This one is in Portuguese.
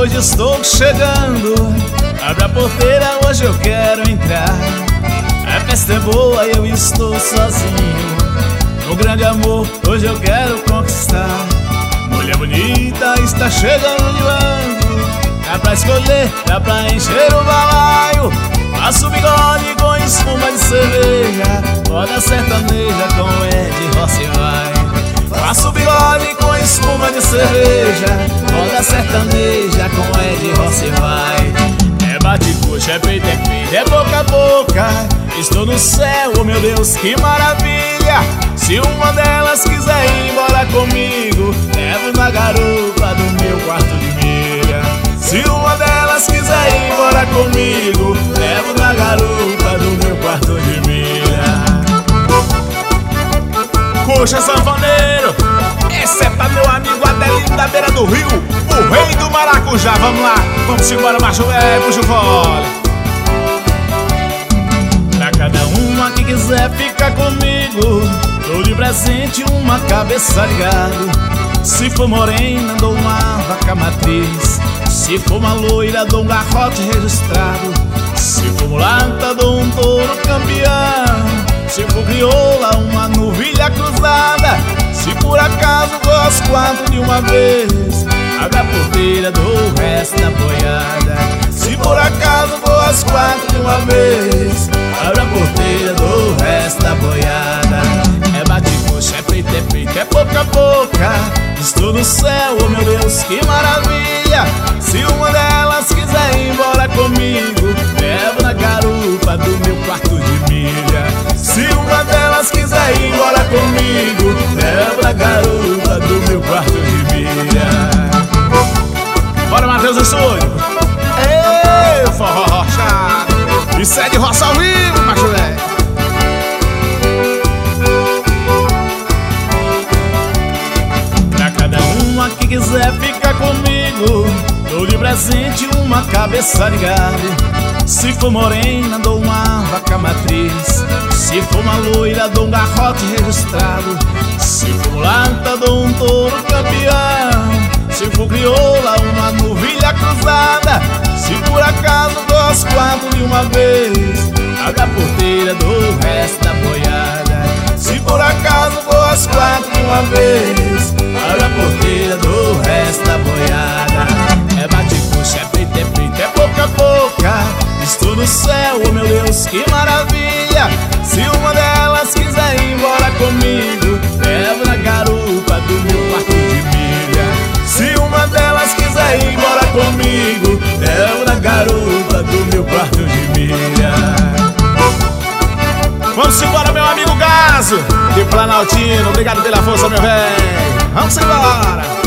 hoje estou chegando. Abre a porteira, hoje eu quero entrar. A festa é boa e eu estou sozinho. No grande amor, hoje eu quero conquistar. Mulher bonita está chegando de lado. Dá pra escolher, dá pra encher o balaio. Passa o bigode com espuma de cerveja. Roda sertaneja com Ed Rossi vai. Passa o bigode com espuma de cerveja. Roda sertaneja com Ed Rossi vai. É bate-coxa, é peito, é peito, é boca a boca. Estou no céu, oh meu Deus, que maravilha. Se uma delas quiser ir embora comigo, levo na garupa do meu quarto de milha. Se uma delas quiser ir embora comigo, levo na garupa do meu quarto de milha. Coxa sanfoneiro, esse é pra meu amigo Adelino da beira do rio, o rei do maracujá. Vamos lá, vamos embora, macho velho, puxa o fole. Pra cada uma que quiser ficar comigo, dou de presente uma cabeça de gado. Se for morena, dou uma vaca matriz. Se for uma loira, dou um garrote registrado. Se for mulata, dou um touro campeão. Se for crioula, uma novilha cruzada. Se por acaso vou às 4 de uma vez, abre a porteira, dou o resto da boiada. Se por acaso vou às 4 de uma vez, abre a porteira, dou o resto da boiada. É bate-coxa, é peito, é boca a boca. Estou no céu, oh meu Deus, que maravilha. Se uma delas quiser ir embora comigo, levo na garupa do meu quarto de milha. Se uma delas quiser ir embora comigo, levo na garupa do meu quarto de milha. Bora, Matheus, do estúdio. Ei, forró rochado. Isso é de roça ao vivo, macho velho. Que quiser ficar comigo, dou de presente uma cabeça de gado. Se for morena, dou uma vaca matriz. Se for uma loira, dou um garrote registrado. Se for mulata, dou um touro campeão. Se for crioula, uma novilha cruzada. Se por acaso dou às 4 de uma vez, abre a porteira, dou o resto da boiada. Se por acaso vou às 4 de uma vez, abre a porteira, dou o resto da boiada. É bate-coxa, é peito, é boca a boca. Estou no céu, oh meu Deus, que maravilha. Se uma delas quiser ir embora comigo, levo na garupa do meu quarto de milha. Se uma delas quiser ir embora comigo, levo na garupa do meu quarto de milha. Vamos embora, meu amigo Gaso de Planaltino. Obrigado pela força, meu velho. Vamos embora.